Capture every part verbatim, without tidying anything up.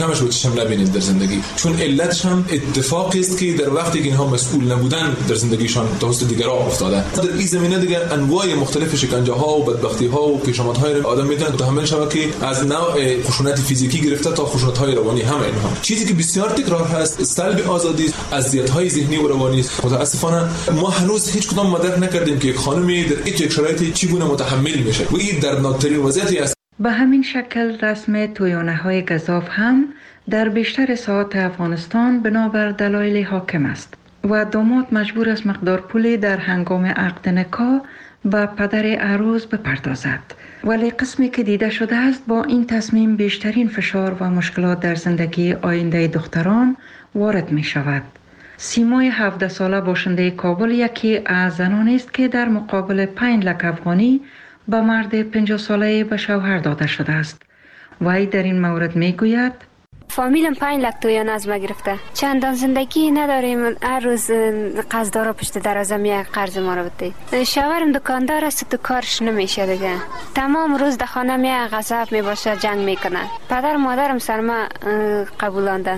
همش رو چشم نبینید در زندگی، چون علتش هم اتفاقی است که در وقتی که اینها مسئول نبودن در زندگیشان توسط دیگران افتادن. در این زمینه دیگه انواع مختلف شکنجه ها و بدبختی ها و پیشامدهای آدم میتونه متحمل شود که از نوع خشونت فیزیکی گرفته تا خشونت های روانی هم اینها. چیزی که بسیار تکرار هست سلب آزادی، اذیت های ذهنی و روانی. متاسفانه ما هنوز هیچ کدام مدرک نکردیم که یک خانمی در این شرایطی چگونه متحمل میشه و این دردناکترین وضعیتی است. به همین شکل رسم تویانه‌های گزاف هم در بیشتر ساحات افغانستان بنابر دلایل حاکم است و داماد مجبور است مقدار پولی در هنگام عقد نکاح به پدر عروس بپردازد. ولی قسمی که دیده شده است با این تصمیم بیشترین فشار و مشکلات در زندگی آینده دختران وارد می شود. سیمای هفده ساله باشنده کابل یکی از زنانی است که در مقابل پنج لک افغانی به مرد پنجاه ساله به شوهر داده شده است. وی در این مورد می گوید فامیلم پنج لک تویانه از ما گرفته. چندان زندگی نداریم. هر روز قرضدارا پشت دروازه میاد قرض ما رو بده. شوهرم دکاندار است تو کارش نمیشه دیگه. تمام روز در خانه میاد غضب میباشه جنگ میکنه. پدر مادرم سر ما قبولاندن.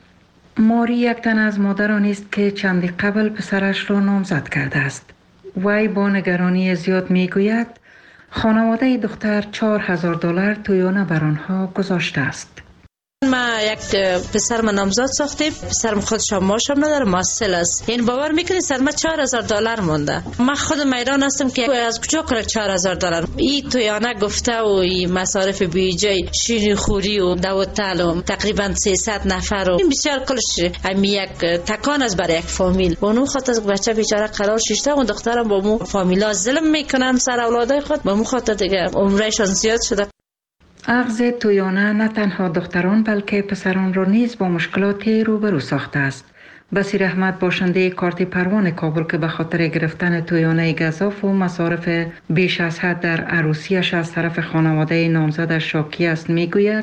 ماری یک تن از مادرانی است که چندی قبل پسرش را نامزد کرده است. وی با نگرانی زیاد میگوید خانواده دختر چهار هزار دلار تویانه بر آنها گذاشته است. ما یک پسر ما نامزد ساختیم. پسرم خودش هم ماشم نداره، ماسل است. این باور میکنی سر ما چهار هزار دلار مونده. من خود میدان هستم که از کجا کنه چهار هزار دلار. این تویانه گفته و این مصارف بیجای شیرینی خوری و دوتل و تقریبا سیصد نفر و این بسیار کلش هم یک تکان است برای یک فامیل. اونو خاطر از بچه بیچاره قرار شیشته و دخترم با مو فامیلا ظلم میکنن سر اولادای خود. با مو خاطر دیگه عمرشان زیاد شده. اخذ تویانه نه تنها دختران بلکه پسران را نیز با مشکلاتی روبرو ساخته است. بصیر احمد باشنده کارت پروان کابل که به خاطر گرفتن تویانه گزاف و مصارف بیش از حد در عروسیش از طرف خانواده نامزدش شاکی است میگوید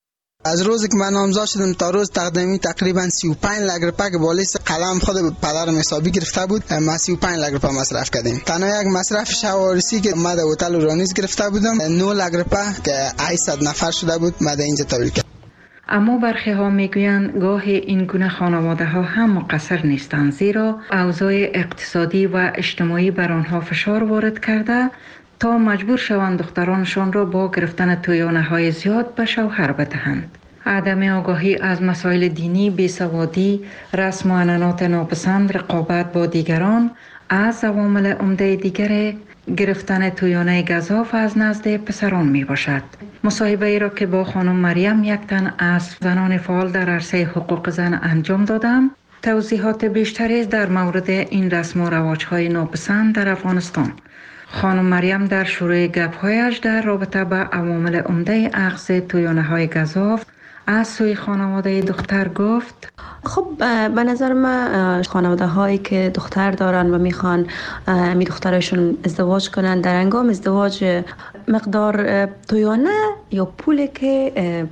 از روزی که من نامزد شدم تا روز تقدیمی تقریبا سی و پنج لک روپیه که بالیس قلم خود پدرم حسابی گرفته بود. ما سی و پنج لک روپیه مصرف کردیم. تنها یک مصرف شوارسی که ما در هتل رانیز گرفته بودم نه لک روپیه که هشتصد نفر شده بود ما در اینجا تولید کردم. اما برخی ها میگویند گاه این گونه خانواده ها هم مقصر نیستند، زیرا اوضاع اقتصادی و اجتماعی بر آنها فشار وارد کرده تا مجبور شوند دخترانشان را با گرفتن تویانه های زیاد به شوهر بدهند. عدم آگاهی از مسائل دینی، بیسوادی، رسم و عنعنات ناپسند، رقابت با دیگران از عوامل عمده دیگر گرفتن تویانه گزاف از نزد پسران می باشد. مصاحبه ای را که با خانم مریم یک تن از زنان فعال در عرصه حقوق زن انجام دادم، توضیحات بیشتری در مورد این رسم و رواج‌های ناپسند در افغانستان. خانم مریم در شروع گپ‌هایش در رابطه با عوامل عمده اخذ تویانه‌های گزاف از سوی خانواده دختر گفت خب به نظر من خانواده هایی که دختر دارن و میخوان می دخترشون ازدواج کنن در هنگام ازدواج مقدار تویانه یا پولی که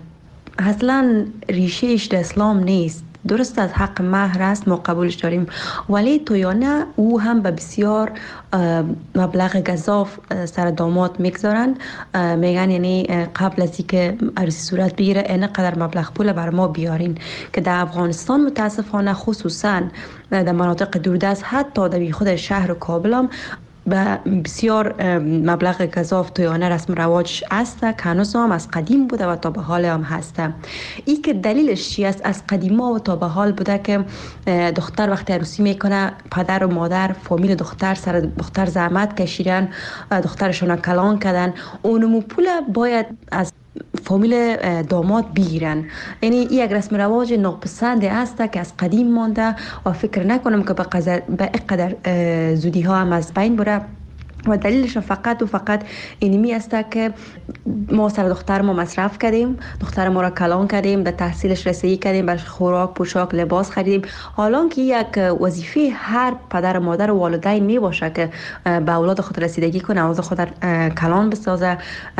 اصلا ریشهش در اسلام نیست، درست از حق مهر است ما قبولش داریم، ولی تویانه او هم به بسیار مبلغ گزاف سر داماد میگذارن. میگن یعنی قبل از اینکه عروسی صورت بگیره اینقدر مبلغ پول بر ما بیارین، که در افغانستان متاسفانه خصوصا در مناطق دوردست حتی در خود شهر کابل هم به بسیار مبلغ گزاف تویانه رسم رواج است که هنوز هم از قدیم بوده و تا به حال هم هست. این که دلیلش چی است؟ از قدیما و تا به حال بوده که دختر وقتی عروسی میکنه پدر و مادر فامیل دختر سر دختر زحمت کشیدن، دخترشون کلان کردن، اونمو پول باید از فامیل داماد بگیرن. یعنی این یک رسم رواج ناپسند است که از قدیم مانده و فکر نکنم که به اینقدر زودی ها هم از بین بره و دلیلش فقط و فقط اینمی است که ما سر دختر ما مصرف کردیم، دختر ما را کلان کردیم، به تحصیلش رسیدگی کردیم، برش خوراک، پوشاک، لباس خریدیم. حالا که یک وظیفه هر پدر و مادر و والدین می باشه که به اولاد خود رسیدگی کنه، اولاد خود کلان بسازه،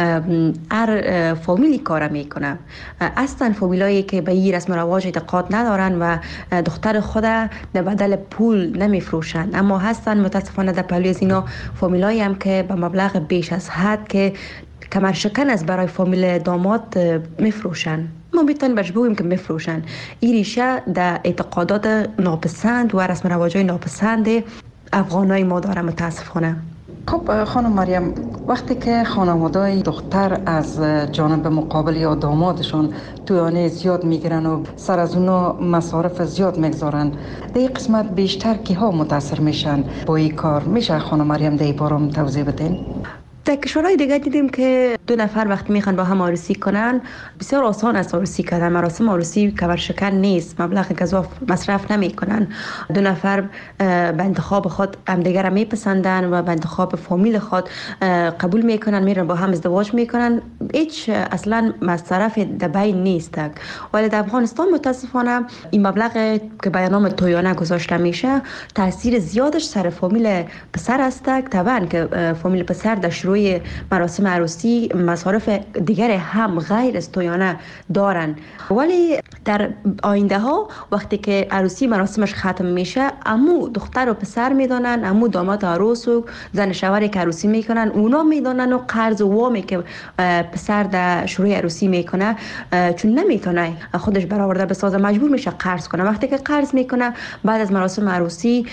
هر فامیلی کار میکنه. اصلا فامیلایی که به این رسم رواج اعتقاد ندارن و دختر خود در بدل پول نمیفروشن، اما هستن متاسفانه در پهلوی از اینا فامیلای هم که به مبلغ بیش از حد که کمرشکن است برای فامیل داماد میفروشن. ما میتونیم برش بگوییم که میفروشن. این ریشه در اعتقادات ناپسند و رسم رواجای ناپسند افغانای ما داره متاسفانه. خب خانم مریم، وقتی که خانواده‌های دختر از جانب مقابل یا دامادشون تویانه زیاد میگیرن و سر از اونا مصارف زیاد میگذارن، در این قسمت بیشتر کی ها متاثر میشن با این کار؟ میشه خانم مریم در این باره توضیح بدین؟ در کشورهای دیگه دیدیم که دو نفر وقتی میخوان با هم عروسی کنن بسیار آسان است عروسی کردن. مراسم عروسی کمرشکن نیست، مبلغ گزاف مصرف نمیکنن. دو نفر به انتخاب خود همدیگر را میپسندن و به انتخاب فامیل خود قبول میکنن، میرن با هم ازدواج میکنن. هیچ اصلا مصرف در بین نیست. ولی در افغانستان متاسفانه این مبلغ که به نام تویانه گذاشته میشه تاثیر زیادش سر فامیل پسر است. طبعا که فامیل پسر در شروع مراسم عروسی مصارف دیگر هم غیر از تویانه دارن، ولی در آینده ها وقتی که عروسی مراسمش ختم میشه عمو دختر و پسر میدونن، عمو داماد عروس و زن شوهری که عروسی میکنن اونا میدونن و قرض و وامی که پسر در شروع عروسی میکنه چون نمیتونه خودش برآورده بسازه مجبور میشه قرض کنه. وقتی که قرض میکنه بعد از مراسم عروسی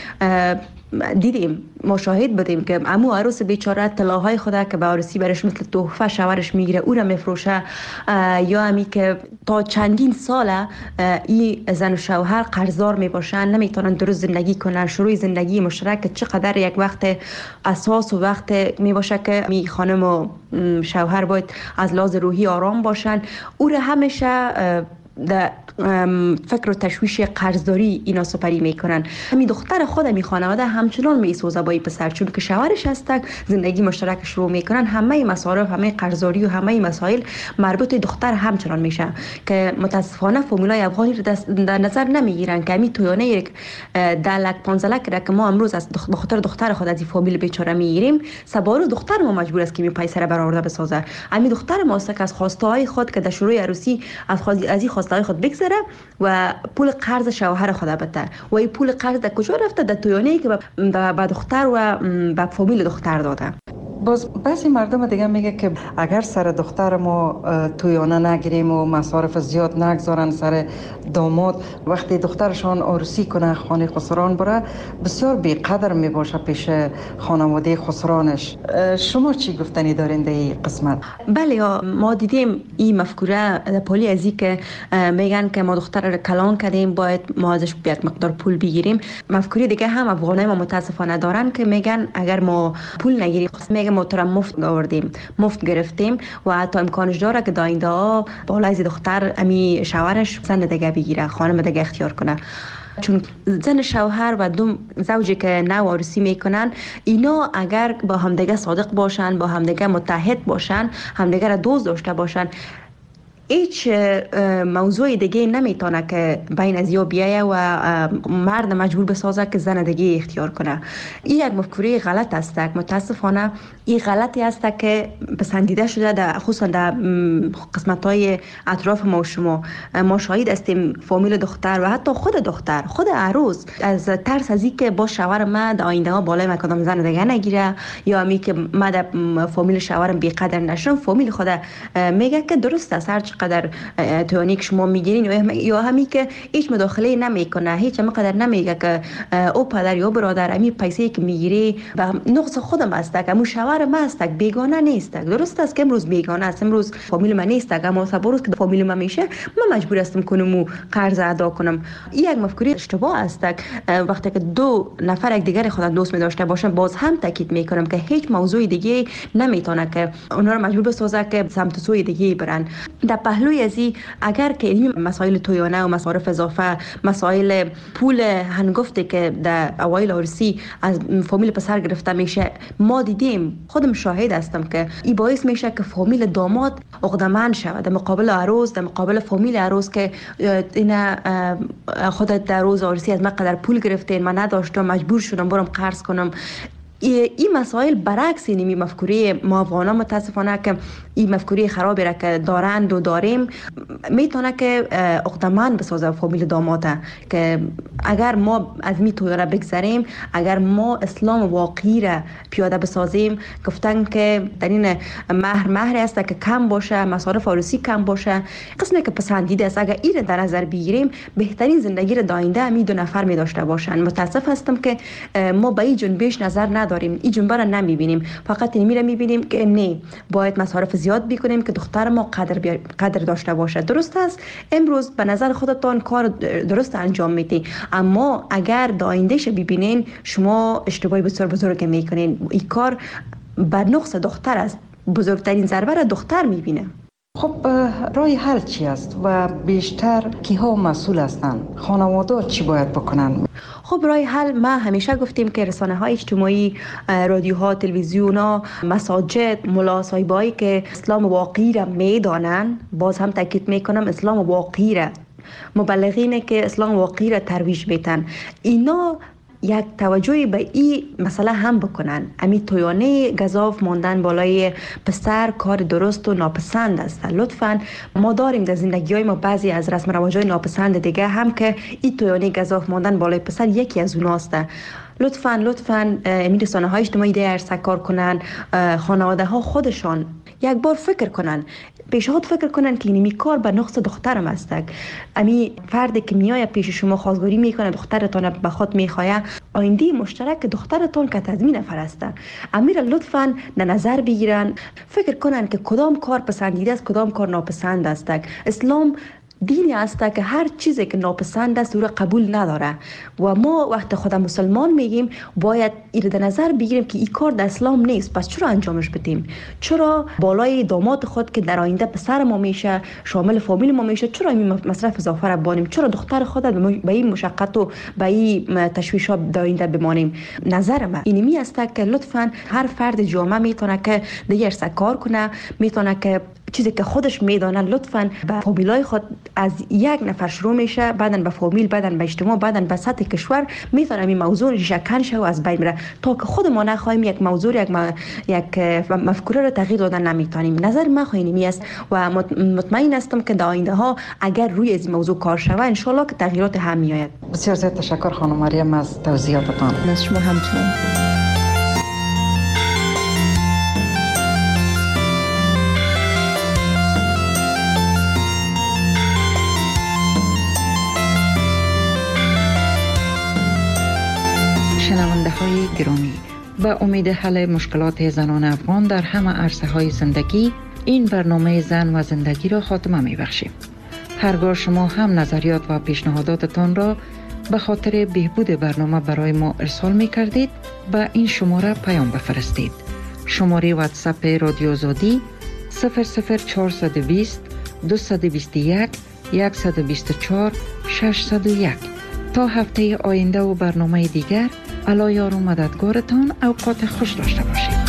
دیدیم ما شاهد بودیم که عمو عروس بیچاره طلاهای خدا که به عروسی برش مثل تحفه شوهرش میگیره او را میفروشه، یا همی که تا چندین ساله این زن و شوهر قرضدار میباشن، نمیتونن درست زندگی کنن. شروع زندگی مشترک چقدر یک وقت اساس و وقت میباشه که می خانم و شوهر باید از لحاظ روحی آرام باشن. او را همیشه در فکر و تشویش قرضداری اینا سپری میکنن. همین دختر خود می خانواده همچنان میسوزه با این پسر چون که شوهرش هست، زندگی مشترک شروع میکنن. همه مسائل، همه قرضداری و همه مسائل مربوط دختر همچنان میشه که متاسفانه فامیلای افغانی در نظر نمیگیرن که همین تویانه ده لک پانزده لک که ما امروز از بخاطر دختر خود از این فامیل بیچاره میگیریم، سبارو دختر ما مجبور است که می پیسر برآورده بسازه. همین دختر ما است که از خواسته های خود که در شروع عروسی از از این خواسته های خود بگذره و پول قرض شوهر خود بده و این پول قرض در کجا رفته؟ در تویانه‌ای که به دختر و به فامیل دختر داده. باز بعضی مردم دیگه میگه که اگر سر دختر ما تویانه نگیریم و مصارف زیاد نگذارن سر داماد، وقتی دخترشان عروسی کنه خانه خسران بره بسیار بیقدر میباشه پیش خانواده خسرانش. شما چی گفتنی دارین در این قسمت؟ بله، ما دیدیم این مفکوره پولی ازی که میگن که ما دختر رو کلان کردیم باید ما ازش یک مقدار پول بگیریم. مفکوره دیگه هم افغانای ما متاسفانه دارن که میگن اگر ما پول نگیریم میگه ما تو را مفت آوردیم، مفت گرفتیم و حتی امکانش داره که داینده ها بالای دختر امی شوهرش زن دیگه بگیره، خانم دیگه اختیار کنه. چون زن شوهر و دو زوجی که نو عروسی میکنن اینا اگر با همدیگه صادق باشن، با همدیگه متحد باشن، همدیگه را دوست داشته باشن، هیچ موضوع دیگه نمیتونه که بین از یا بیایه و مرد مجبور بسازه که زن دیگه اختیار کنه. این یک مفکوره غلط است. متاسفانه این غلطی است که پسندیده شده در خصوصا در قسمت‌های اطراف ما و شما. ما شاهد هستیم فامیل دختر و حتی خود دختر، خود عروس از ترس از اینکه با شوهر من در آینده ها بالای من کدام زن دیگه نگیره یا امی که من در فامیل شوهرم بی‌قدر نشم، فامیل خود میگه که درست است هر چقدر تویانی که شما میگیرین یا همی که هیچ مداخله نمیکنه، هیچ هم قدر نمیگه که او پدر یا برادر امی پیسه که میگیری و نقص خودم است که مو شوهر من است، بیگانه نیست. درست است که امروز بیگانه است، امروز فامیل من نیست، اما صبروز که فامیل من میشه من مجبور هستم کنم قرض ادا کنم. این یک مفکوره اشتباه است. وقتی که دو نفر یک دیگر خود دوست می داشته باشن باز هم تاکید میکنم که هیچ موضوع دیگه نمیتونه که اونا رو مجبور بسازه که سمت سوی دیگه برن. در پهلوی ازی اگر که این مسائل تویانه و مصارف اضافه، مسائل پول هنگفتی که در اوایل عروسی از فامیل پسر گرفته میشه، ما دیدیم، خودم شاهد هستم که این باعث میشه که فامیل داماد عقده‌مند شود در مقابل عروس، در مقابل فامیل عروس که اینا خودت در روز عروسی از من قدر پول گرفتین، من نداشتم، مجبور شدم برم قرض کنم. این مسائل برعکس اینمی مفکوره ما افغانا متاسفانه که این مفکوره خرابی را که دارند و داریم میتونه که عقده‌مند بسازه فامیل داماده که اگر ما از می توی را بگذاریم، اگر ما اسلام واقعی را پیاده بسازیم، گفتن که در این مهر مهر است که کم باشه، مصارف عروسی کم باشه، قسمی که پسندیده است، اگر این در نظر بگیریم بهترین زندگی را داینده می دو نفر می داشته باشن. متاسف هستم که ما به این جنبش نظر نداریم، این جنبه را نمیبینیم، فقط این میره میبینیم که نه باید مصارف زیاد بکنیم که دختر ما قدر بیا... قدر داشته باشه. درست است امروز به نظر خودتان کار درست انجام میدی، اما اگر دایندهش ببینین شما اشتباهی بسیار بزرگ میکنین. این کار بر نقص دختر است، بزرگترین ضربه را دختر میبینه. خب راه حل چی است و بیشتر کیها مسئول هستند؟ خانواده چی باید بکنن؟ خب راه حل ما همیشه گفتیم که رسانه های اجتماعی، رادیوها، تلویزیون ها، مساجد، ملا صاحبایی که اسلام واقعی را میدانن، باز هم تاکید میکنم اسلام واقعی را، مبلغینه که اسلام واقعی را ترویج میتن، اینا یک توجهی به این مسئله هم بکنن. امی تویانه گزاف ماندن بالای پسر کار درست و ناپسند است. لطفاً ما داریم در زندگی های ما بعضی از رسم و رواج های ناپسند دیگه هم که این تویانه گزاف ماندن بالای پسر یکی از اوناست. لطفاً لطفاً امی رسانه های اجتماعی دیگر سکار کنن، خانواده ها خودشان یک بار فکر کنن، پیشنهاد فکر کنن که اینمی کار به نقص دخترم است. امی فردی که میای پیش شما خواستگاری میکنه، دخترتون به خود میخواه، آینده مشترک دخترتون که تضمین نفر است. امیر لطفاً در نظر بگیرن، فکر کنن که کدام کار پسندیده است، کدام کار ناپسند است. اسلام دینی است که هر چیزی که ناپسند است او را قبول نداره و ما وقت خود مسلمان میگیم باید این در نظر بگیریم که این کار در اسلام نیست. پس چرا انجامش بدیم؟ چرا بالای داماد خود که در آینده پسر ما میشه، شامل فامیل ما میشه، چرا این مصرف اضافه را بانیم؟ چرا دختر خود به این مشقت و به این تشویشات در آینده بمانیم؟ نظر من اینمی است که لطفاً هر فرد جامعه میتونه که دیگر سکار کنه، میتونه که چیزی که خودش میدانه لطفاً به فامیلای خود از یک نفر شروع میشه، بعداً به فامیل، بعداً به اجتماع، بعداً به سطح کشور میتونه این موضوع ریشه‌کن شه و از بین بره تا که خود ما نخواهیم یک موضوع یک م... یک مفکوره رو تغییر دادن نمیتونیم. نظر من خواهینمی است و مطمئن هستم که در آینده ها اگر روی از موضوع کار شود ان شاء الله که تغییرات هم میآید. بسیار زیاد تشکر خانم مریم از توضیحاتتان. از شما همچنین. شنونده های گرامی، به امید حل مشکلات زنان افغان در همه عرصه های زندگی، این برنامه زن و زندگی را خاتمه می بخشیم. هرگاه شما هم نظریات و پیشنهاداتتان را به خاطر بهبود برنامه برای ما ارسال می کردید، به این شماره پیام بفرستید. شماره واتساپ رادیو آزادی صفر صفر چهارصد و بیست دویست و بیست و یک صد و بیست و چهار ششصد و یک. تا هفته آینده و برنامه دیگر، الله یار و مددگارتان. اوقات خوش داشته باشید.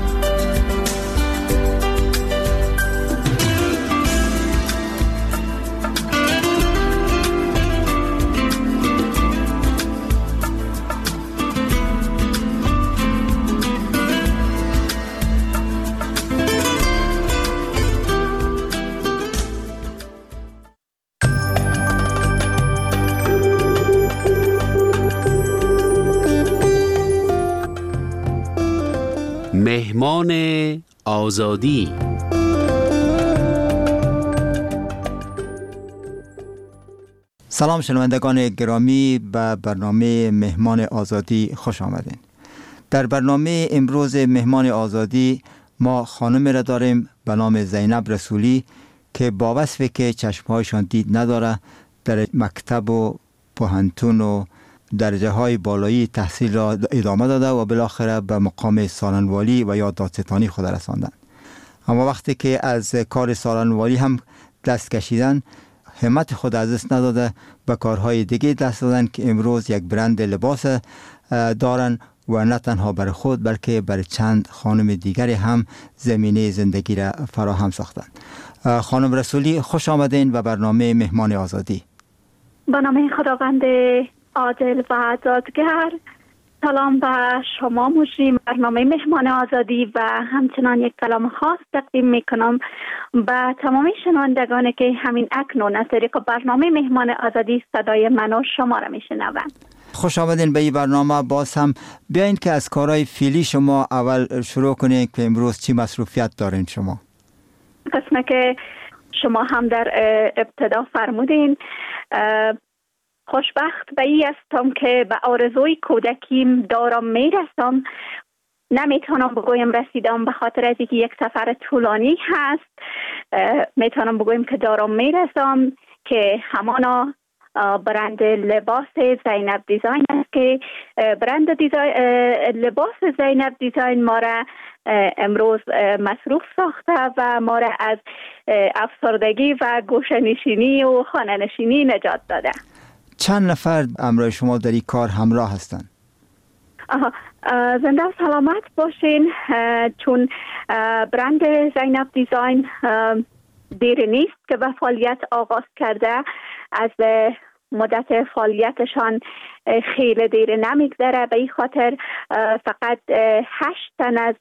مهمان آزادی. سلام شنوندگان گرامی، به برنامه مهمان آزادی خوش آمدین. در برنامه امروز مهمان آزادی ما خانم را داریم به نام زینب رسولی که با وصفی که چشمهایشان دید نداره، در مکتب و پوهنتون و درجه های بالایی تحصیل را ادامه داده و بالاخره به مقام سالنوالی و یا دادستانی خود رساندند. اما وقتی که از کار سالنوالی هم دست کشیدن، همت خود از دست نداده، به کارهای دیگه دست دادن که امروز یک برند لباس دارن و نه تنها برای خود بلکه برای چند خانم دیگری هم زمینه زندگی را فراهم ساختند. خانم رسولی خوش آمدین به برنامه مهمان آزادی. به نام خداوند عادل و دادگر، سلام به شما مجری برنامه مهمان آزادی و همچنان یک سلام خاص تقدیم میکنم به تمام شنوندگانی که همین اکنون از طریق برنامه مهمان آزادی صدای من و شما را میشنوند. خوش آمدین به این برنامه. باز هم بیاین که از کارهای فعلی شما اول شروع کنین که امروز چی مصروفیت دارین شما؟ قسمه که شما هم در ابتدا فرمودین، خوشبخت به ای هستم که به آرزوی کودکیم دارم میرسم. نمیتونم بگویم رسیدم به خاطر از اینکه یک سفر طولانی هست. میتونم بگویم که دارم میرسم که همانا برند لباس زینب دیزاین است که برند دیزاین لباس زینب دیزاین ما را امروز مصروف ساخته و ما را از افسردگی و گوشه‌نشینی و خانه نشینی نجات داده. چند نفر همراه شما در این کار همراه هستند؟ زنده و سلامت باشین. چون برند زینب دیزاین دیر نیست که به فعالیت آغاز کرده، از مدت فعالیتشان خیلی دیر نمیگذره. به این خاطر فقط هشت تن از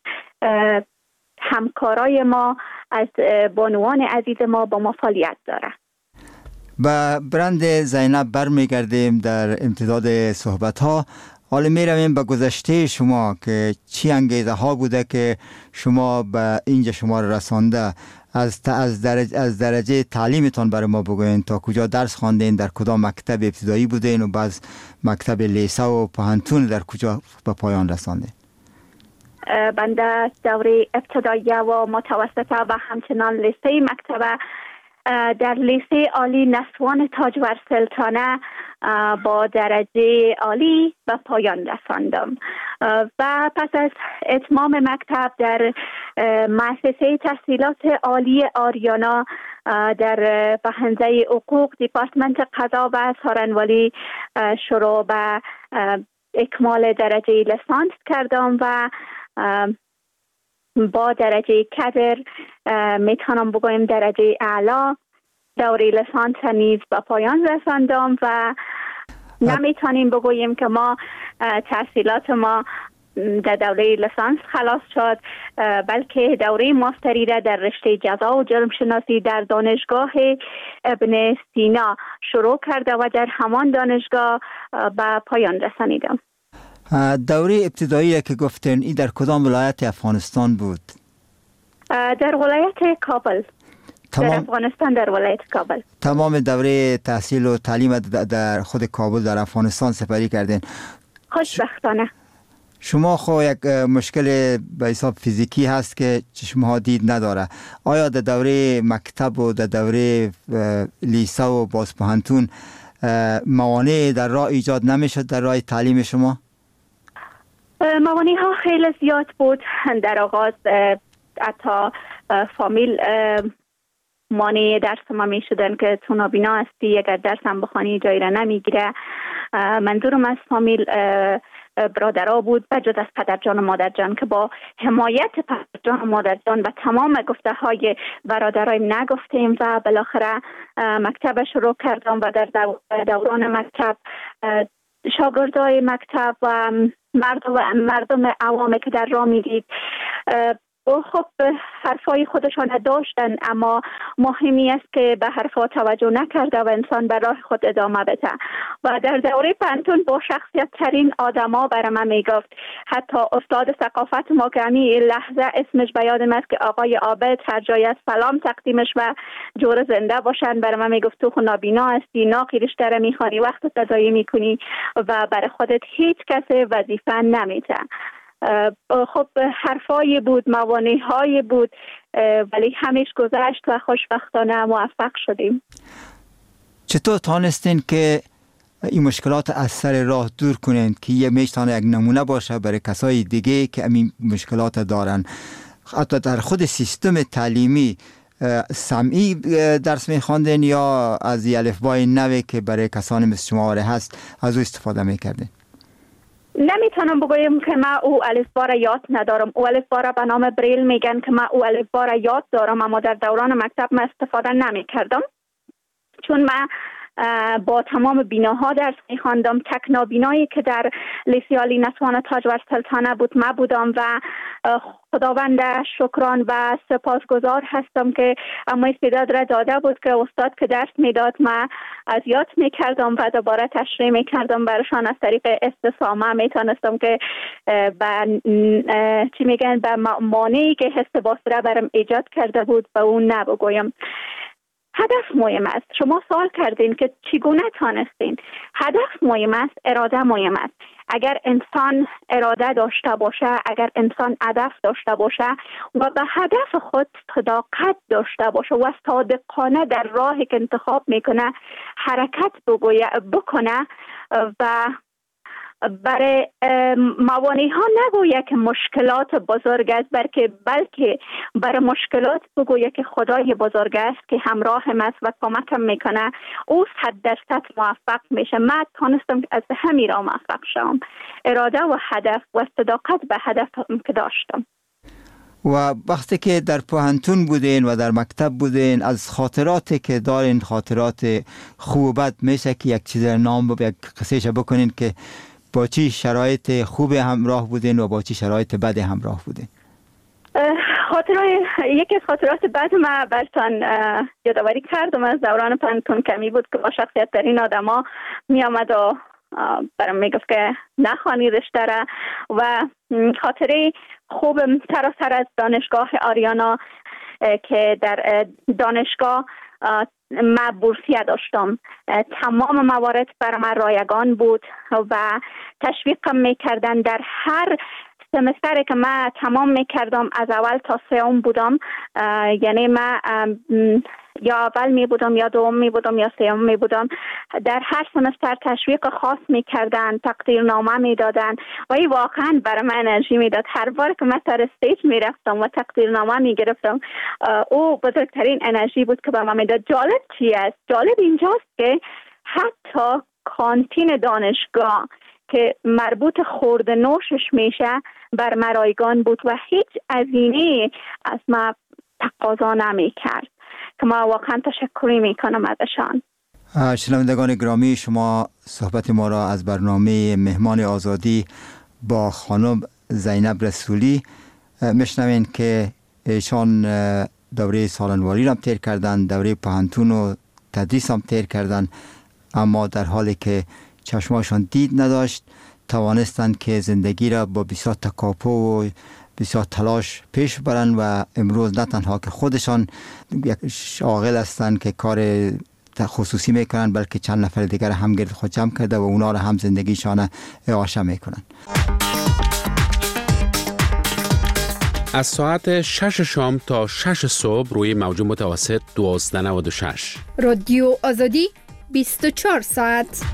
همکارای ما از بانوان عزیز ما با ما فعالیت داره. با برند زینب برمیگردیم در امتداد صحبت ها. حالا می رویم به گذشته شما که چی انگیزه ها بوده که شما به اینجا شما را رسانده. از از درجه از درجه تعلیمتان برای ما بگوین، تا کجا درس خواندین، در کدام مکتب ابتدایی بودین و بعد مکتب لیسه و پانتون در کجا به پایان رساندین؟ بنده دوره ابتدایی و متوسطه و همچنان لیسه مکتب در لیسه عالی نسوان تاجور سلطانه با درجه عالی به پایان رساندم و پس از اتمام مکتب در مؤسسه تحصیلات عالی آریانا در بهنزه حقوق دیپارتمنت قضا و سارنوالی شروع به اکمال درجه لیسانس کردم و با درجه کدر میتونم بگویم درجه اعلا دوره لیسانس نیز به پایان رساندم و نمیتونیم بگوییم که ما تحصیلات ما در دوره لیسانس خلاص شد، بلکه دوره ماستری را در رشته جزا و جرم شناسی در دانشگاه ابن سینا شروع کرده و در همان دانشگاه به پایان رسانیدم. دوره ابتدایی که گفتین این در کدام ولایت افغانستان بود؟ در ولایت کابل. تمام در افغانستان در ولایت کابل. تمام دوره تحصیل و تعلیم در خود کابل در افغانستان سپری کردین. خوشبختانه. شما خو یک مشکل به حساب فیزیکی هست که چشمها دید نداره. آیا در دوره مکتب و در دوره لیسه و بازپهنتون موانع در راه ایجاد نمیشد در راه تعلیم شما؟ موانع ها خیلی زیاد بود. در آغاز حتی فامیل مانع درس ما می شدن که تو نابینا هستی، اگر درس هم بخوانی جایی را نمیگیره. منظورم از فامیل برادرها بود بجز از پدرجان و مادرجان که با حمایت پدرجان و مادرجان و تمام گفته های برادرایم نگفتیم و بالاخره مکتب شروع کردم و در دوران مکتب شاگردای مکتب و مردم مردم عوامی که در راه میدید خب حرفای خودشان داشتن، اما مهمی است که به حرفا توجه نکرده و انسان به راه خود ادامه بده. و در دوره پانتون با شخصیت ترین آدما برای من میگفت، حتی استاد ثقافت ما که همین لحظه اسمش به یادم است که آقای عابد، هر جای از سلام تقدیمش و جور زنده باشن، برای من میگفت تو نابینا هستی، ناقی رشته را میخوانی، وقت تضایع میکنی و برای خودت هیچ کس وظیفه نمیده. خب حرفای بود، موانع‌های بود، ولی همیش گذشت و خوشبختانه موفق شدیم. چطور تانستین که این مشکلات از سر راه دور کنین که یه میشتانه یک نمونه باشه برای کسای دیگه که این مشکلات دارن؟ حتی در خود سیستم تعلیمی سمعی درس میخواندین یا از الفبای نوی که برای کسان مثل شما هست از او استفاده میکردین؟ نمیتونم بگویم که من او الفبا را یاد ندارم. او الفبا را به نام بریل میگن که من او الفبا را یاد دارم، اما در دوران مکتب من استفاده نمی کردم، چون من با تمام بیناها درس می‌خواندم. تک نابینایی که در لیسه عالی نتوان تاج و سلطانه بود ما بودم و خداوند شکران و سپاسگزار هستم که اما استعداد را داده بود که استاد که درس میداد ما از یاد میکردم و دوباره تشریح میکردم برشان. از طریق استفامه میتونستم که با چی میگن به مانعی که حس باسره برم ایجاد کرده بود به اون نبگویم. هدف مهم است. شما سوال کردین که چگونه تانستین. هدف مهم است، اراده مهم است. اگر انسان اراده داشته باشه، اگر انسان هدف داشته باشه و به هدف خود صداقت داشته باشه و صادقانه در راهی که انتخاب میکنه حرکت بکنه و برای موانع ها نگویه که مشکلات بزرگ است، بلکه بلکه برای مشکلات بگویه که خدای بزرگ است که همراهم است و کمکم میکنه، او صد درصد موفق میشه. من تانستم از همین را موفق شدم. اراده و هدف و صداقت به هدف که داشتم. و وقتی که در پوهنتون بودین و در مکتب بودین، از خاطراتی که دارین، خاطرات خوب و بد، میشه که یک چیز نام و یک قصهش بکنین که با چی شرایط خوب همراه بودین و با چی شرایط بد همراه بودین؟ خاطرات یکی از خاطرات بد ما برتان یادآوری کردم از دوران پوهنتون کمی بود که با شخصیت ترین آدما می آمد و برام میگفت که نخوانی رشته را. و خاطره خوبم سراسر از دانشگاه آریانا که در دانشگاه ما بورسیه داشتم. تمام موارد برای من رایگان بود و تشویقم میکردن. در هر سمستری که من تمام میکردم از اول تا سوم بودم، یعنی من یا اول می بودم یا دوم می بودم یا سوم می بودم. در هر سمستر تشویق خاص می کردن، تقدیرنامه می دادن و این واقعا برای من انرژی می داد. هر بار که من سر استیج می رفتم و تقدیرنامه می گرفتم، او بزرگترین انرژی بود که به من می داد. جالب چی است؟ جالب اینجاست که حتی کانتین دانشگاه که مربوط خورد نوشش میشه بر من رایگان بود و هیچ هزینه از من تقاضا نمی کرد که ما واقعا تشکری میکنم ازشان. شنوندگان گرامی، شما صحبت ما را از برنامه مهمان آزادی با خانم زینب رسولی میشنوین که ایشان دوره سالنواری را تیر کردن، دوره پوهنتون و تدریس هم تیر کردن، اما در حالی که چشماشان دید نداشت توانستند که زندگی را با بسیار تکاپو و بسیار تلاش پیش برن و امروز نه تنها که خودشان یک شاغل هستند که کار خصوصی میکنن، بلکه چند نفر دیگر هم گرد خود جمع کرده و اونا را هم زندگیشان اعاشه میکنن. از ساعت شش شام تا شش صبح روی موج متوسط دوازده نود و شش رادیو آزادی بیست و چهار ساعت.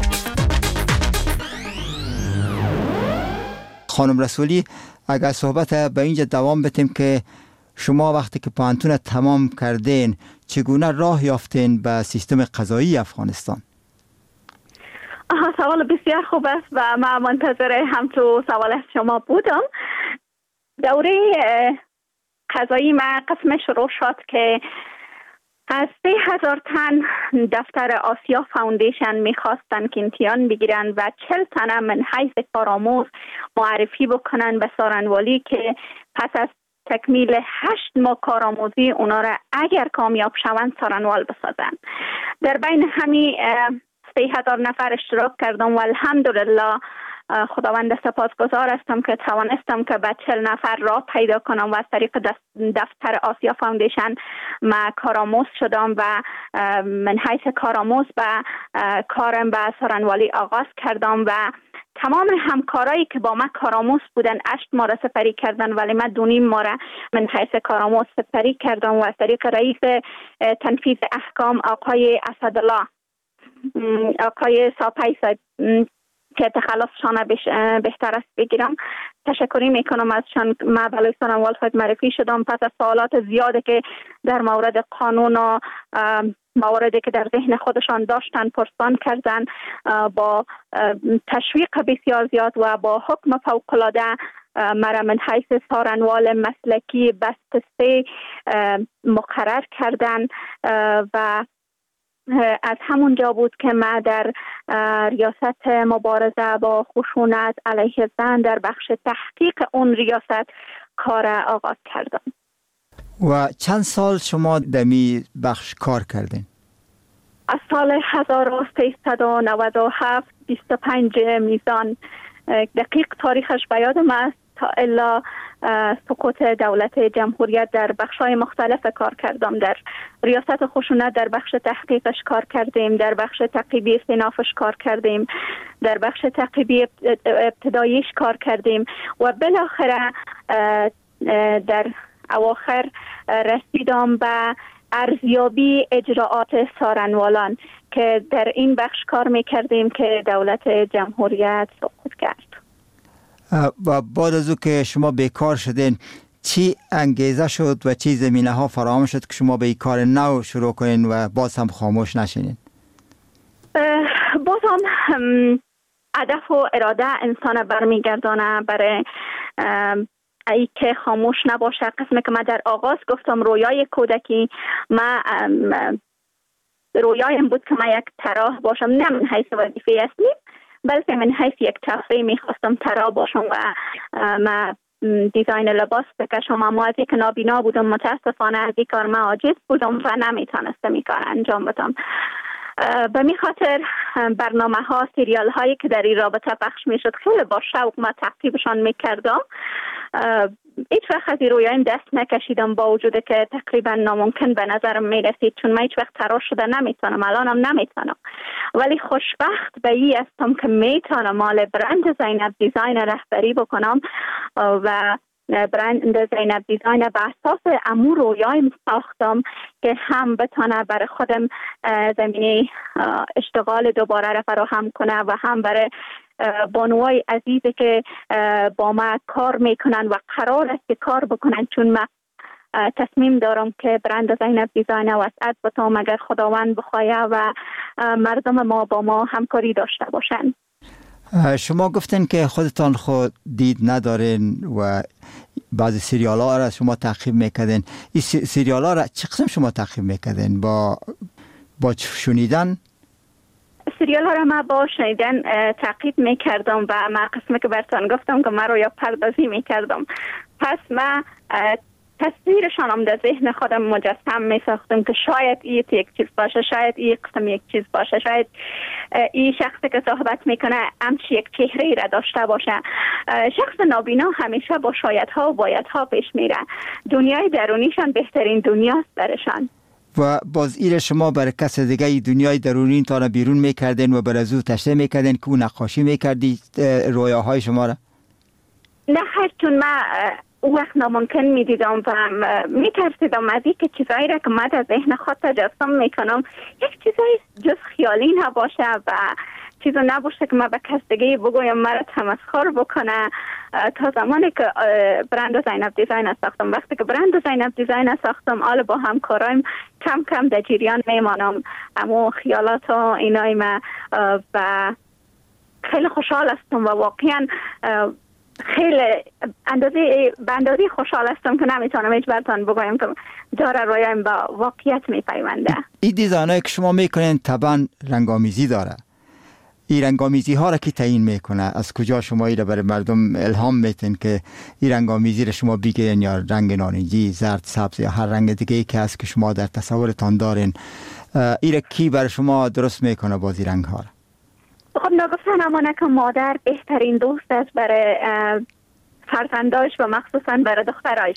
خانم رسولی، اگر صحبت به اینجا دوام بتیم که شما وقتی که پوهنتون تمام کردین چگونه راه یافتین به سیستم قضایی افغانستان؟ آها، سوال بسیار خوب است و من منتظر هم تو سوال شما بودم. دوره قضایی من قسم شروع شد که از سه هزار تن دفتر آسیا فاوندیشن میخواستن که امتحان بگیرن و چل تنه من حیث کارآموز معرفی بکنن به سارنوالی که پس از تکمیل هشت ماه کارآموزی اونا را اگر کامیاب شوند سارنوال بسازن. در بین همین سه هزار نفر اشتراک کردم و الحمدلله خداوند سپاسگزار هستم که توانستم که به چل نفر راه پیدا کنم و از طریق دفتر آسیا فاوندیشن ما کارآموز شدم و من حیث کارآموز به کارم به سارنوالی آغاز کردم و تمام همکارایی که با من کارآموز بودن اشت ما را سپری کردن، ولی من دونیم ما را من حیث کارآموز سپری کردم و از طریق رئیس تنفیذ احکام آقای اسدالله آقای ساپای صاحب که تخلصشان بهتر است بگیرم تشکری میکنم ازشان. من بلای سارنوال خود معرفی شدم پس از سوالات زیاده که در مورد قانون و مواردی که در ذهن خودشان داشتن پرسان کردن، با تشویق بسیار زیاد و با حکم فوق‌العاده مرا من حیث سارنوال مسلکی بست سه مقرر کردن و از همون جا بود که من در ریاست مبارزه با خشونت علیه زن در بخش تحقیق اون ریاست کار آغاز کردم. و چند سال شما در می بخش کار کردین؟ از سال هزار و سیصد و نود و هفت بیست و پنج میزان، دقیق تاریخش به یادم است، تا الا سقوط دولت جمهوریت در بخش‌های مختلف کار کردم. در ریاست خشونت در بخش تحقیقش کار کردیم، در بخش تعقیبی استینافش کار کردیم، در بخش تعقیبی ابتداییش کار کردیم و بالاخره در اواخر رسیدم به ارزیابی اجراعات سارنوالان که در این بخش کار میکردیم که دولت جمهوریت سقوط کرد. و بعد از او که شما بیکار شدین، چی انگیزه شد و چی زمینه ها فراهم شد که شما به این کار نو شروع کنین و باز هم خاموش نشینین؟ باز هم هدف و اراده انسان برمیگردانه برای ای که خاموش نباشه. قسمی که من در آغاز گفتم رویای کودکی، من رویایم بود که من یک طراح باشم، نه من حیث وظیفه اصلی بلکه من حیث یک تفریح میخواستم طراح باشم و من دیزاین لباس بکشم، اما از یک نابینا بودم، متاسفانه از این کار من عاجز بودم و نمیتونستم این کار انجام بدم. به می خاطر برنامه ها، سریال هایی که در این رابطه پخش می شد خیلی با شوق ما تعقیبشان می کردم. هیچ وقت از این رویایم دست نکشیدم، با وجود که تقریبا ناممکن به نظرم می رسید، چون من هیچ وقت طراح شده نمیتونم، الانم نمیتونم، ولی خوشبخت به این هستم که میتونم مال برند زینب دیزاین رهبری بکنم و برند زینب دیزاین به اساس امور رویایم ساختم که هم بتونه برای خودم زمینه اشتغال دوباره را فراهم کنه و هم برای بانوای عزیزی که با ما کار میکنن و قرار است که کار بکنن، چون من تصمیم دارم که برند زینب دیزاین وسعت بتام اگر خداوند بخواه و مردم ما با ما همکاری داشته باشن. شما گفتین که خودتان خود دید ندارین و بعضی سریال ها را شما تعقیب میکردین. این سریال ها را چه قسم شما تعقیب میکردین؟ با با شنیدن؟ سریال ها را ما با شنیدن تعقیب میکردم و ما قسمی که براتون گفتم که من رویا پردازی میکردم. پس ما تصویرشان هم در ذهن خودم مجسم می ساختم که شاید این یک چیز باشه، شاید این قسم یک چیز باشه، شاید این شخصی که صحبت میکنه همچی یک چهره را داشته باشه. شخص نابینا همیشه با شایدها و بایدها پیش میره، دنیای درونیشان بهترین دنیاست برشان. و باز ایره شما برای کس دیگه ای دنیای درونی تا را بیرون میکردین و برای زو تشریح میکردین که اون نقاشی میکردی رویاهای شما را؟ نه خیر، چون من اون وقت ناممکن می دیدم و می ترسیدم از این که چیزایی را که من در ذهن خود تجسم می کنم یک چیزایی جز خیالی نباشه و چیزا نباشه که من به کس دیگه بگویم مرا تمسخر بکنه. تا زمانی که برند زینب دیزاین ساختم، وقتی که برند زینب دیزاین ساختم، حالا با همکارایم کم کم در جریان میمانم اما خیالات و اینای ما و خیلی خوشحال هستم و واقعا خیلی اندازه به اندازه خوشحال هستم که نمیتونم هیچ براتون بگویم که داره رویایم با واقعیت میپیونده. این دیزاینایی که شما میکنین طبعا رنگامیزی داره. این رنگامیزی ها را کی تعیین میکنه؟ از کجا شما این را برای مردم الهام میتین که این رنگامیزی را شما بگیرین، یا رنگ نارنجی، زرد، سبز یا هر رنگ دیگه ای که هست که شما در تصورتان دارین، این را کی برای شما درست میکنه بازی رنگ ها را؟ خب نگفتن امانه که مادر بهترین دوست است برای فرزنداش و مخصوصا برای دخترایش.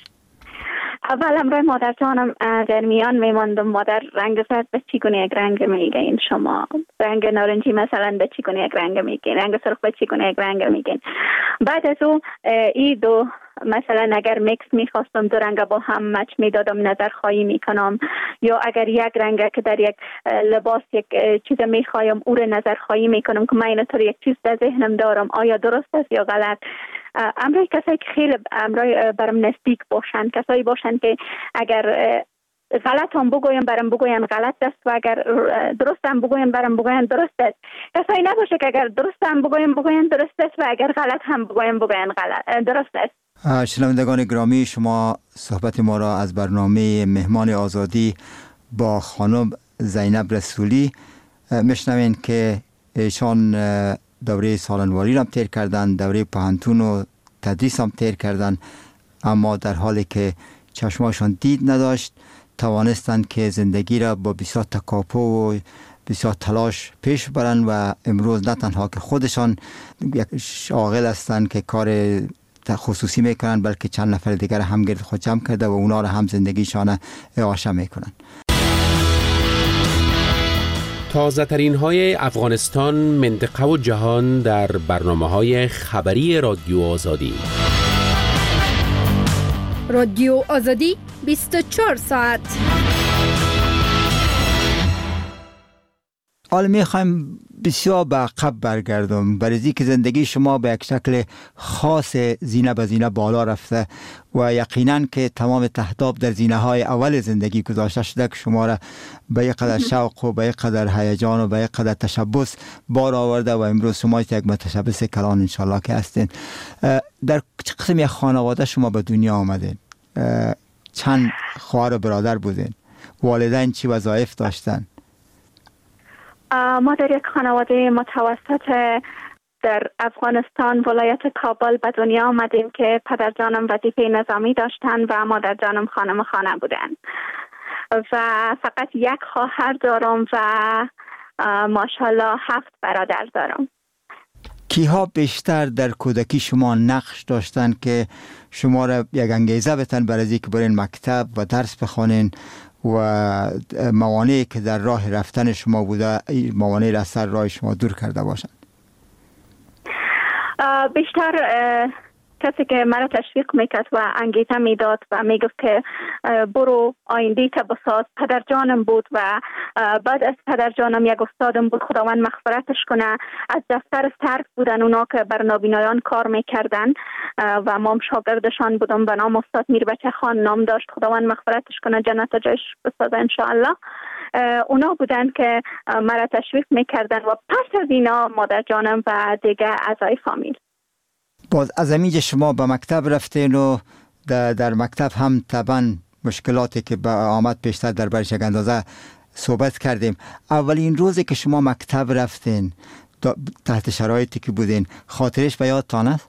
اول امروی مادر جانم در میان میماندم، مادر رنگ زرد به چیگونه یک رنگ میگین، شما رنگ نارنجی مثلا به چیگونه یک رنگ میگین، رنگ سرخ به چیگونه یک رنگ میگین. بعد از او ای دو مثلا اگر میکس میخواستم دو رنگ با هم مچ میدادم نظر خواهی میکنم، یا اگر یک رنگ که در یک لباس یک چیز میخوایم او رو نظر خواهی میکنم که من اینطور یک چیز در ذهنم دارم، آیا درست است یا غلط. امروی کسایی که خیلی امروی برم نزدیک باشن، کسایی باشن که اگر غلط هم بگویم برم بگوین غلط است و اگر درست هم بگویم برم بگوین درست است. کسایی نباشه که اگر درست هم بگویم بگوین درست است و اگر غلط هم بگویم بگوین غلط درست است. شنوندگان گرامی، شما صحبت ما را از برنامه مهمان آزادی با خانم زینب رسولی میشنوین که ایشان دوره سالنواری را تیر کردن، دوره پهنتون و تدریس هم تیر کردن، اما در حالی که چشماشان دید نداشت توانستند که زندگی را با بسیار تکاپو و بسیار تلاش پیش برن و امروز نه تنها که خودشان یک شاغل هستند که کار خصوصی میکنن، بلکه چند نفر دیگر هم گرد خود جمع کرده و اونا را هم زندگیشان اعاشه میکنن. تازه ترین های افغانستان، منطقه و جهان در برنامه های خبری رادیو آزادی. رادیو آزادی بیست و چهار ساعت. حالا میخوایم بسیار به عقب برگردم، برای که زندگی شما به یک شکل خاص زینه به زینه بالا رفته و یقینا که تمام تهداب در زینه های اول زندگی گذاشته شده که شما را به یک قدر شوق و به یک قدر هیجان و به یک قدر تشبث بار آورده و امروز شما یک متشبث کلان انشالله که هستین. در چه قسم یک خانواده شما به دنیا آمدین؟ چند خواهر و برادر بودین؟ والدین چی وظایف داشتن؟ ما در یک خانواده متوسط در افغانستان ولایت کابل به دنیا آمدیم که پدر جانم وظیفه نظامی داشتن و مادر جانم خانم خانه بودن و فقط یک خواهر دارم و ماشاءالله هفت برادر دارم. کیها بیشتر در کودکی شما نقش داشتن که شما را یک انگیزه بتن برای اینکه برین مکتب و درس بخونین و موانعی که در راه رفتن شما بوده موانعی را از سر راه شما دور کرده باشند؟ بیشتر کسی که مرا تشویق میکرد و انگیزه میداد و میگفت که برو آینده تا بساز پدر جانم بود و بعد از پدر جانم یک استادم بود، خداوند مغفرتش کنه. از دفتر سرک بودن اونا که بر نابینایان کار میکردن و ما شاگردشان بودم به نام استاد میربچه خان نام داشت، خداوند مغفرتش کنه، جنت جایش بسازه انشاءالله. اونا بودن که مرا تشویق میکردن و پس از اینا مادر جانم و دیگه اعضای فامیل. باز از اینجا شما به مکتب رفتین و در, در مکتب هم طبعا مشکلاتی که به آمد پیشتر در برش یک اندازه صحبت کردیم. اولین روزی که شما مکتب رفتین تحت شرایطی که بودین خاطرش به یادتان است؟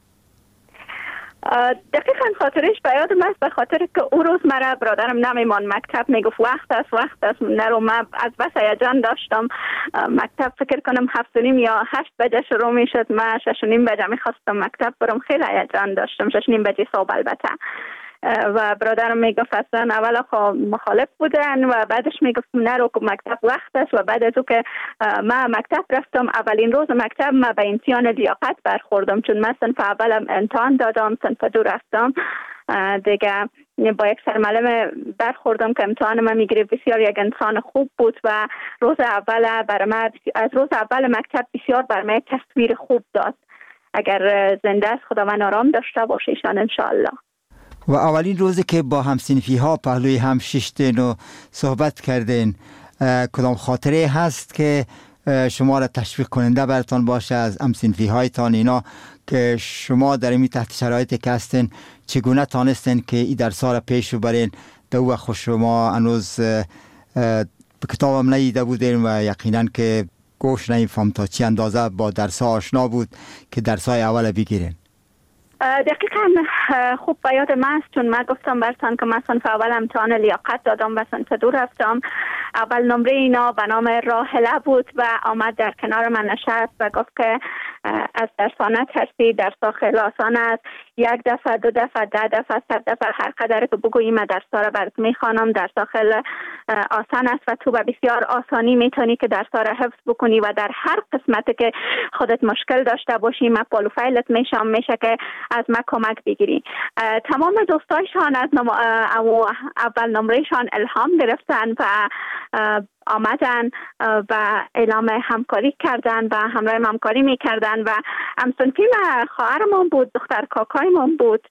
دقیقا خاطرش به یادم است، به خاطر که او روز مرا برادرم نمیمان مکتب، میگفت وقت است وقت است نرو. من از بس هیجان داشتم مکتب، فکر کنم هفت و نیم یا هشت بجه شروع میشد، من شش و نیم بجه میخواستم مکتب برم، خیلی هیجان داشتم، شش و نیم بجه صبح البته. و برادرم میگفت اصلا اول خب مخالف بودن و بعدش میگفت نرو که مکتب وقت است. و بعد از او که من مکتب رفتم اولین روز مکتب من به امتحان لیاقت برخوردم، چون من صنف اولم امتحان دادم، صنف دو رفتم دیگه با یک سرمعلم برخوردم که امتحان من میگیره. بسیار یک انسان خوب بود و روز اول برای من از روز اول مکتب بسیار برای من تصویر خوب داد. اگر زنده است خداوند آرام داشته باشه ایشان انشاءالله. و اولین روزی که با همسنفی ها پهلوی هم ششتین و صحبت کردین کدام خاطره هست که شما را تشویق کننده براتان باشه از همسنفی هایتان اینا که شما در این تحت شرایطی که هستین چگونه تانستین که این درس‌ها را پیش برین؟ دو وقت شما هنوز به کتابم ندیده بودین و یقینا که گوش نمیفهم تا چی اندازه با درس‌ها آشنا بود که درس‌های اول بگیرین. دقیقا خوب به یاد من است، چون من گفتم برسان که من صنف اول امتحان لیاقت دادم و صنف دو رفتم. اول نمره اینا به نام راحله بود و آمد در کنار من نشست و گفت که از درس‌ها نترسی، درس‌ها خیلی آسان است، یک دفعه دو دفعه ده دفعه صد دفعه هر قدر که بگویی من درس‌ها را برات میخوانم. درس‌ها خیلی آسان است و تو به بسیار آسانی میتونی که درس‌ها را حفظ بکنی و در هر قسمتی که خودت مشکل داشته باشی من پالو فایلت میشم میشه که از من کمک بگیری. تمام دوستایشان از نم... اول نمرهشان الهام گرفتن و آمدن و اعلام همکاری کردن و همراه همکاری میکردن و همسنفی خواهرمون بود، دختر کاکایمون بود،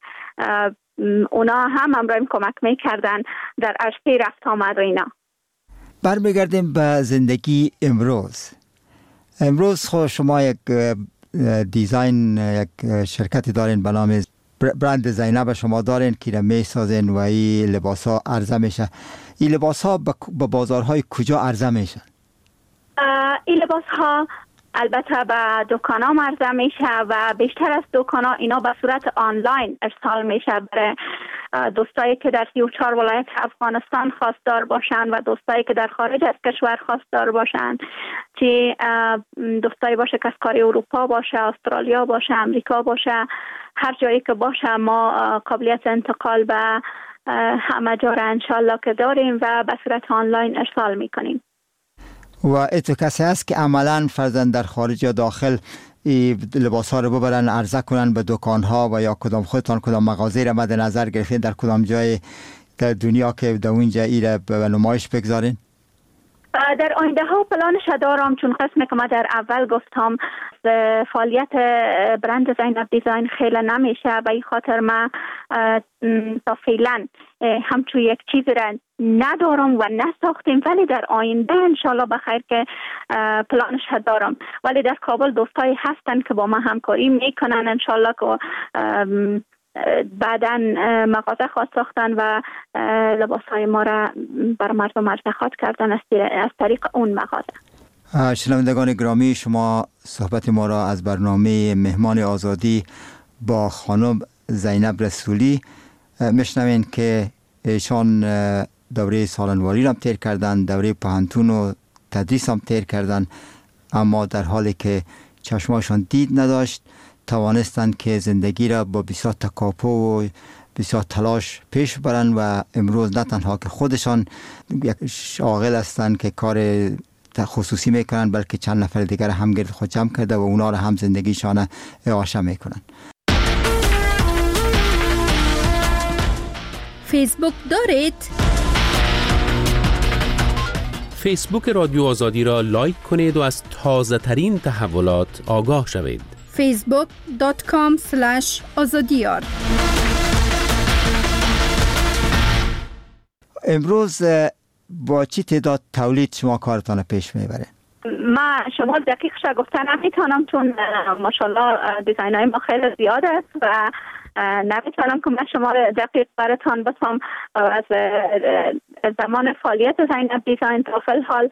اونا هم همراه کمک میکردن در عرصه رفت آمد و اینا. برمیگردیم به زندگی امروز. امروز خود شما یک دیزاین یک شرکتی دارین به نام برند زینب شما دارین که را می سازین و این لباس ها عرضه میشه. این لباس ها به بازارهای کجا عرضه میشن؟ این لباس ها البته به دکان ها عرضه میشه و بیشتر از دکان ها اینا به صورت آنلاین ارسال میشه برای دوستایی که در سی و چهار ولایت افغانستان خواستار باشن و دوستایی که در خارج از کشور خواستار باشن، چه دوستایی باشه که از کار اروپا باشه، استرالیا باشه، امریکا باشه، هر جایی که باشه ما قابلیت انتقال به همه جا را انشالله که داریم و به صورت آنلاین ارسال میکنیم. و اتو کسی هست که عملا فرزند در خارج یا داخل لباس ها رو ببرن عرضه کنن به دکان ها و یا کدام خودتان کدام مغازه را مد نظر گرفتین در کدام جای در دنیا که در اونجا ایره به نمایش بگذارین؟ در آینده ها پلانش دارم، چون قسمی که ما در اول گفتم فعالیت برند زینب دیزاین خیلی نمیشه، به این خاطر ما تا فعلا همچون یک چیز را ندارم و نساختیم، ولی در آینده انشالله بخیر که پلانش دارم. ولی در کابل دوستایی هستن که با ما همکاری میکنن انشالله که بعداً مغازه خواست ساختن و لباس های ما را بر مردم عرضه خواهد کردن از طریق اون مغازه. شنوندگان گرامی، شما صحبت ما را از برنامه مهمان آزادی با خانم زینب رسولی میشنوین که ایشان دوره سالنواری را تیر کردن، دوره پهنتون و تدریس هم تیر کردن، اما در حالی که چشماشان دید نداشت توانستند که زندگی را با بسیار تکاپو و بسیار تلاش پیش برن و امروز نه تنها که خودشان یک شاغل هستند که کار خصوصی میکنن، بلکه چند نفر دیگر هم گرد خود جمع کرده و اونا را هم زندگیشان اعاشه میکنن. فیسبوک دارید؟ فیسبوک رادیو آزادی را لایک کنید و از تازه ترین تحولات آگاه شوید. فیسبوک دات کام سلش آزادیار. امروز با چی تعداد تولید شما کارتان پیش میبره؟ ما شما دقیق شا گفتن نمیتونم، چون ماشاءالله دیزاین های ما خیلی زیاد است و نمیتونم که من شما دقیق براتان بتونم از زمان فعالیت زینب دیزاین تا فی الحال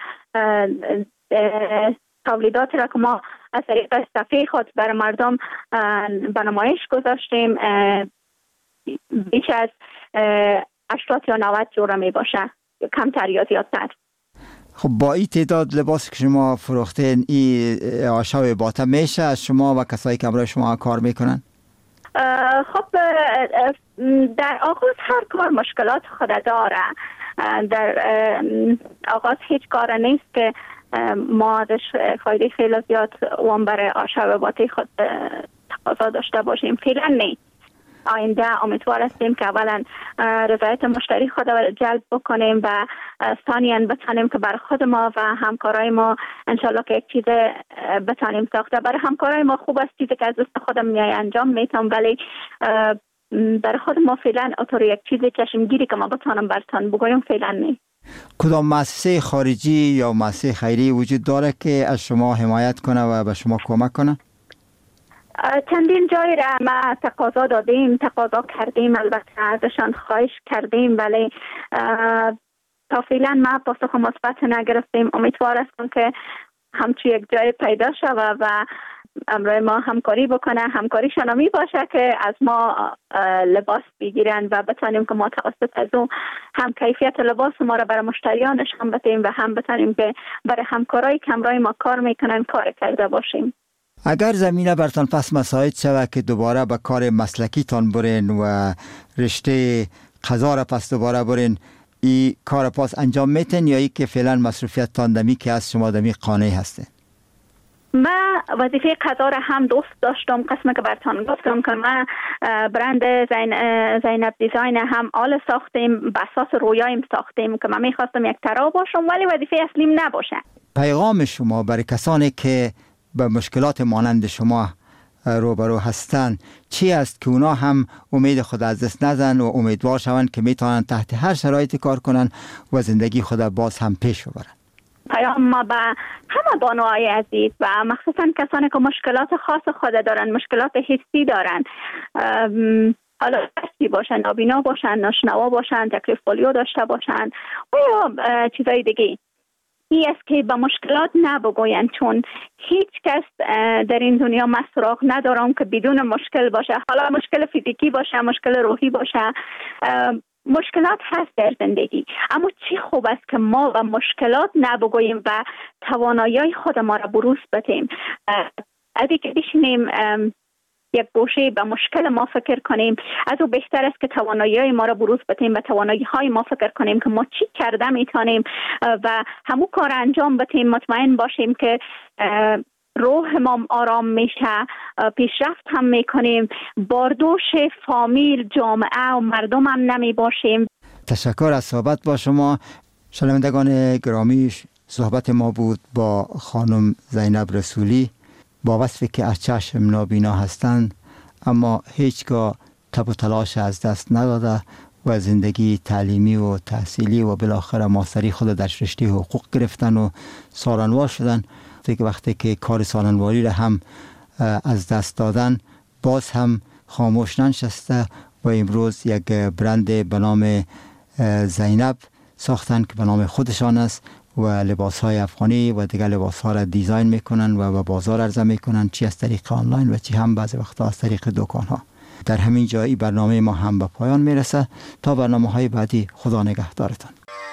تولیدات را که ما از طریق صفحه خود بر مردم به نمایش گذاشتیم بیش از هشتاد یا نود جوره می باشه، کمتر یا زیادتر. خب با این تعداد لباس که شما فروختین این آشا و باطه میشه از شما و کسایی که برای شما کار میکنن؟ خب در آغاز هر کار مشکلات خود داره. در آغاز هیچ کار نیست که ما ازش فایده خیلی زیاد وام برای آشا و باطه خود تقاضا داشته باشیم. فعلا نیست. آینده امیدوار هستیم که اولا رضایت مشتری خود را جلب بکنیم و ثانیاً بتانیم که برای خود ما و همکارای ما انشالله که یک چیز بتانیم ساخته. برای همکارای ما خوب است چیزی که از دست خودم میای انجام میتونم، ولی برای خود ما فعلا اطور یک چیز چشمگیری که ما بتانم برتان بگویم فعلا نیست. کدام مؤسسه خارجی یا مؤسسه خیری وجود داره که از شما حمایت کنه و به شما کمک کنه؟ چندین جای را ما تقاضا دادیم، تقاضا کردیم، البته ازشان خواهش کردیم، ولی تا فعلا ما پاسخ مثبت نگرفتیم. امیدوار هستم که همچون یک جای پیدا شود و امروز ما همکاری بکنه، همکاریشان می باشه که از ما لباس بگیرن و بتانیم که ما توسط از اون هم کیفیت لباس ما را برای مشتریانشان بدیم و هم بتانیم که برای همکارای که امروز ما کار میکنن کار کرده باشیم. اگر زمینه برتان پس مساعد شود که دوباره به کار مسلکی تان برین و رشته قضا را پس دوباره برین، این کار پاس انجام میتین یا ای که فعلا مصروفیت تان دمی که از شما دمی قانعی هسته؟ ما وظیفه قضا را هم دوست داشتم، قسمه که برتان گفتم که ما برند زین زینب دیزاین هم آل ساختیم، به اساس رویایم ساختیم که من میخواستم یک طراح باشم ولی وظیفه اصلیم نباشه. پیغام شما برای کسانی که به مشکلات مانند شما روبرو هستند چی است که اونا هم امید خود از دست نزن و امیدوار شوند که میتونن تحت هر شرایطی کار کنن و زندگی خود باز هم پیش ببرن؟ پیام ما به همه بانوهای عزیز و مخصوصا کسانی که مشکلات خاص خود دارن، مشکلات حسی دارن، حالا دستی باشن، نابینا باشن، ناشنوا باشن، تکلیف پولیو داشته باشن و یا چیزای دیگه، این است که به مشکلات نبگوین، چون هیچ کس در این دنیا من سراغ ندارم که بدون مشکل باشه، حالا مشکل فیزیکی باشه، مشکل روحی باشه. مشکلات هست در زندگی، اما چی خوب است که ما به مشکلات نبگوییم و توانایی خود ما را بروز بدیم. از اینکه بشینیم یک گوشه به مشکل ما فکر کنیم، از او بهتر است که توانایی ما را بروز بدیم و توانایی های ما فکر کنیم که ما چی کرده میتونیم و همون کار انجام بدیم. مطمئن باشیم که روح ما آرام میشه، پیشرفت هم میکنیم، باردوش فامیل، جامعه و مردم هم نمی باشیم. تشکر از صحبت با شما. شنوندگان گرامی، صحبت ما بود با خانم زینب رسولی با وصفی که از چشم نابینا هستند اما هیچگاه تب و تلاش از دست نداده و زندگی تعلیمی و تحصیلی و بالاخره ماستری خود در رشته حقوق گرفتن و سالنوار شدن. دیگه وقتی که کار سالنواری را هم از دست دادن باز هم خاموش ننشسته و امروز یک برند به نام زینب ساختن که به نام خودشان است و لباس های افغانی و دیگر لباس ها را دیزاین میکنن و به بازار عرضه میکنن، چی از طریق آنلاین و چی هم بعضی وقتا از طریق دکان ها. در همین جایی برنامه ما هم به پایان میرسه. تا برنامه های بعدی، خدا نگهدارتان.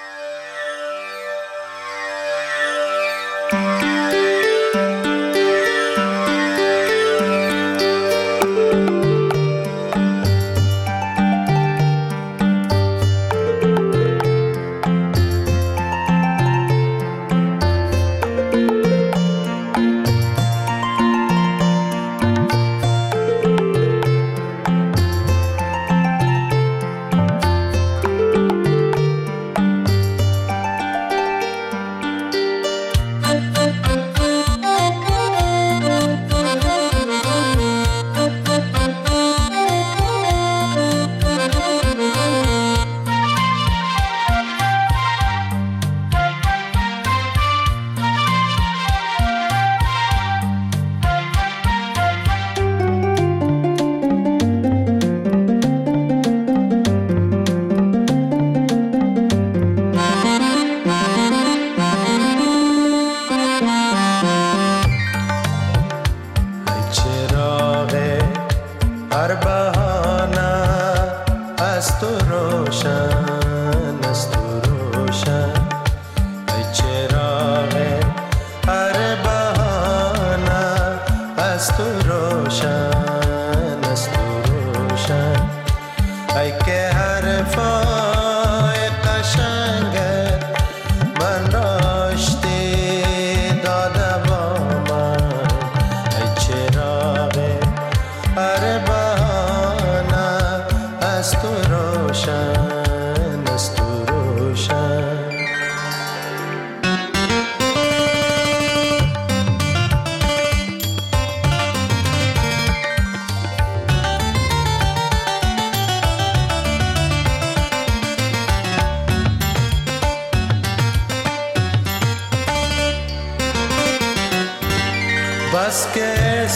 بس که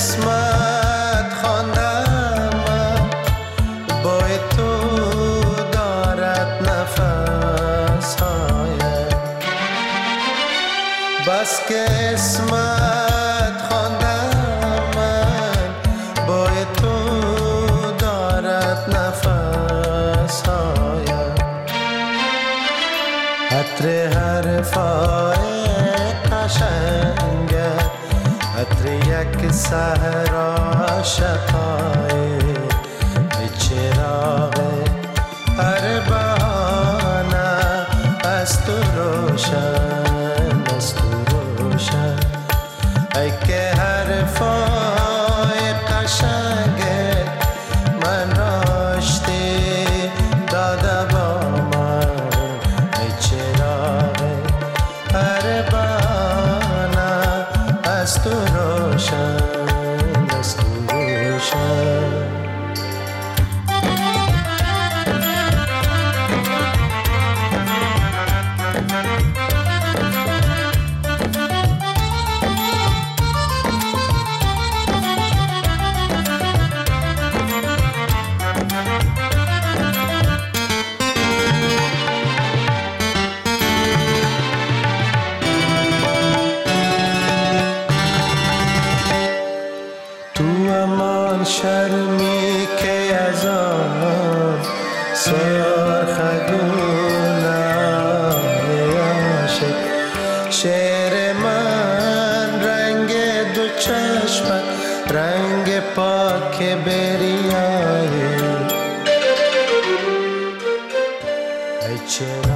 اسمت خواندم بای تو دارد نفس های، بس که اسمت خواندم بای تو دارد نفس های، عطر حرفای قشنگه، عطر یک صحرا شقای، ای چراغ هر بهانه از تو روشن، از تو روشن، ای که حرفای قشنگه من راشتی داده با من، ای چراغ هر بهانه از تو روشن، از تو روشن. شرمی که از آن سرخگونه عاشق شعر من رنگ دو چشمت رنگ پاک بریایی ای چه